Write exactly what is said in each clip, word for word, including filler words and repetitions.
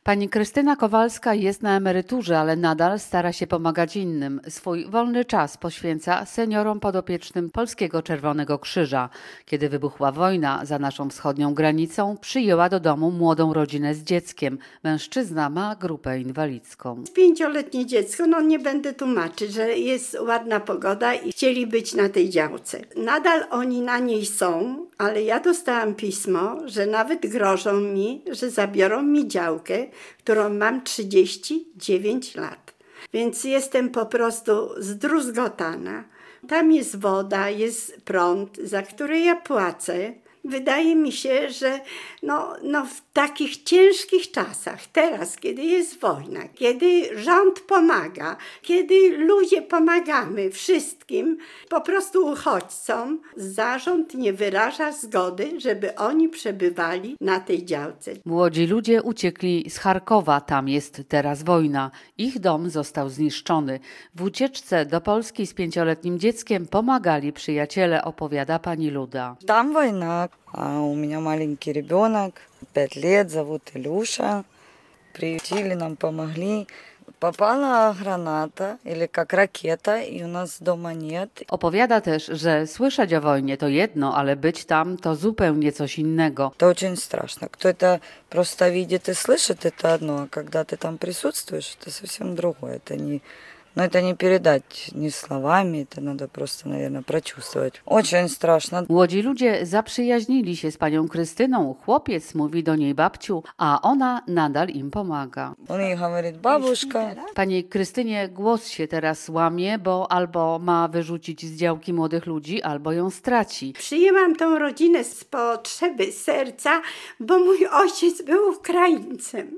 Pani Krystyna Kowalska jest na emeryturze, ale nadal stara się pomagać innym. Swój wolny czas poświęca seniorom podopiecznym Polskiego Czerwonego Krzyża. Kiedy wybuchła wojna za naszą wschodnią granicą, przyjęła do domu młodą rodzinę z dzieckiem. Mężczyzna ma grupę inwalidzką. Pięcioletnie dziecko, no nie będę tłumaczyć, że jest ładna pogoda i chcieli być na tej działce. Nadal oni na niej są, ale ja dostałam pismo, że nawet grożą mi, że zabiorą mi działkę, którą mam trzydzieści dziewięć lat. Więc jestem po prostu zdruzgotana. Tam jest woda, jest prąd, za który ja płacę. Wydaje mi się, że no, no w takich ciężkich czasach, teraz, kiedy jest wojna, kiedy rząd pomaga, kiedy ludzie pomagamy wszystkim, po prostu uchodźcom, zarząd nie wyraża zgody, żeby oni przebywali na tej działce. Młodzi ludzie uciekli z Charkowa, tam jest teraz wojna. Ich dom został zniszczony. W ucieczce do Polski z pięcioletnim dzieckiem pomagali przyjaciele, opowiada pani Luda. Там война, а у меня маленький ребенок, пять лет, зовут Илюша. Приютили нам, помогли. Попала граната или как ракета, и у нас дома нет. Opowiada też, że słyszeć o wojnie to jedno, ale być tam to zupełnie coś innego. Это очень страшно. Кто это просто видит и слышит, это одно, а когда ты там присутствуешь, это совсем другое. Это не... Но это не передать ни словами, это надо просто, наверное, прочувствовать. Очень страшно. Młodzi ludzie zaprzyjaźnili się z panią Krystyną. Chłopiec mówi do niej babciu, a ona nadal im pomaga. Он ей говорит, бабушка. Pani Krystynie głos się teraz łamie, bo albo ma wyrzucić z działki młodych ludzi, albo ją straci. Przyjęłam tą rodzinę z potrzeby serca, bo mój ojciec był Ukraińcem.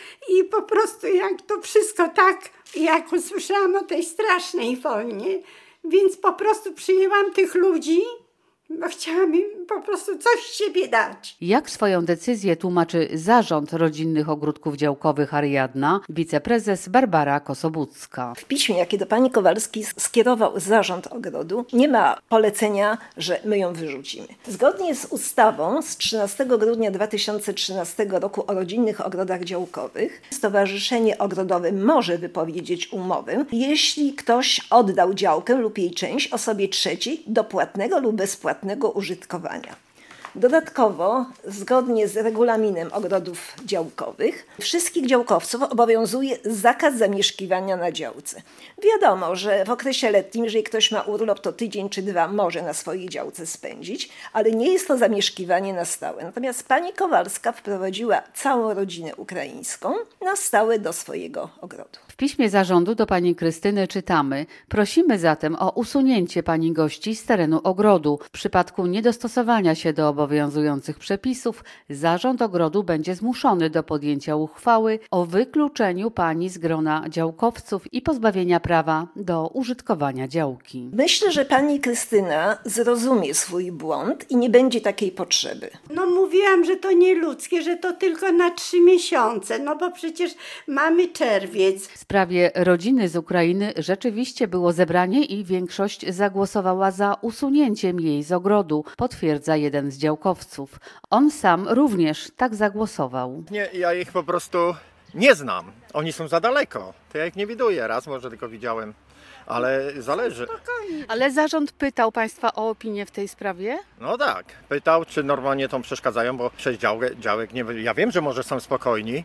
I po prostu jak to wszystko tak, jak usłyszałam o tej strasznej wojnie, więc po prostu przyjęłam tych ludzi, bo chciałam im po prostu coś z siebie dać. Jak swoją decyzję tłumaczy Zarząd Rodzinnych Ogródków Działkowych Ariadna, wiceprezes Barbara Kosobucka. W piśmie, jakie do pani Kowalskiej skierował Zarząd Ogrodu, nie ma polecenia, że my ją wyrzucimy. Zgodnie z ustawą z trzynastego grudnia dwa tysiące trzynastego roku o rodzinnych ogrodach działkowych, Stowarzyszenie Ogrodowe może wypowiedzieć umowę, jeśli ktoś oddał działkę lub jej część osobie trzeciej do płatnego lub bezpłatnego użytkowania. Dodatkowo, zgodnie z regulaminem ogrodów działkowych, wszystkich działkowców obowiązuje zakaz zamieszkiwania na działce. Wiadomo, że w okresie letnim, jeżeli ktoś ma urlop, to tydzień czy dwa może na swojej działce spędzić, ale nie jest to zamieszkiwanie na stałe. Natomiast pani Kowalska wprowadziła całą rodzinę ukraińską na stałe do swojego ogrodu. W piśmie zarządu do pani Krystyny czytamy: prosimy zatem o usunięcie pani gości z terenu ogrodu. W przypadku niedostosowania się do obowiązujących przepisów zarząd ogrodu będzie zmuszony do podjęcia uchwały o wykluczeniu pani z grona działkowców i pozbawienia prawa do użytkowania działki. Myślę, że pani Krystyna zrozumie swój błąd i nie będzie takiej potrzeby. No mówiłam, że to nieludzkie, że to tylko na trzy miesiące, no bo przecież mamy czerwiec. W sprawie rodziny z Ukrainy rzeczywiście było zebranie i większość zagłosowała za usunięciem jej z ogrodu, potwierdza jeden z działkowców. On sam również tak zagłosował. Nie, ja ich po prostu nie znam. Oni są za daleko. To ja ich nie widuję. Raz może tylko widziałem, ale zależy. Ale zarząd pytał państwa o opinię w tej sprawie? No tak. Pytał, czy normalnie tą przeszkadzają, bo przez działek, działek nie... Ja wiem, że może są spokojni,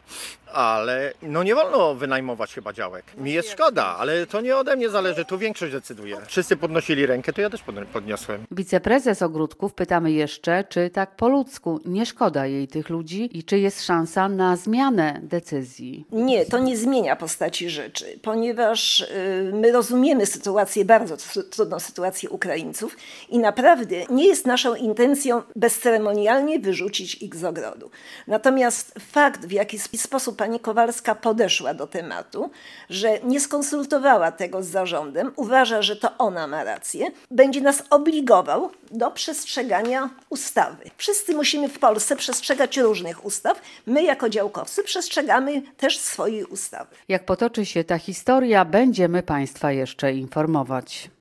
ale no nie wolno wynajmować chyba działek. Mi jest szkoda, ale to nie ode mnie zależy, tu większość decyduje. Wszyscy podnosili rękę, to ja też podniosłem. Wiceprezes ogródków pytamy jeszcze, czy tak po ludzku nie szkoda jej tych ludzi i czy jest szansa na zmianę decyzji. Nie, to nie zmienia postaci rzeczy, ponieważ y, my rozumiemy sytuację, bardzo trudną sytuację Ukraińców i naprawdę nie jest naszą intencją bezceremonialnie wyrzucić ich z ogrodu. Natomiast fakt, w jaki sposób pani Kowalska podeszła do tematu, że nie skonsultowała tego z zarządem, uważa, że to ona ma rację, będzie nas obligował do przestrzegania ustawy. Wszyscy musimy w Polsce przestrzegać różnych ustaw. My jako działkowcy przestrzegamy też swojej ustawy. Jak potoczy się ta historia, będziemy państwa jeszcze informować.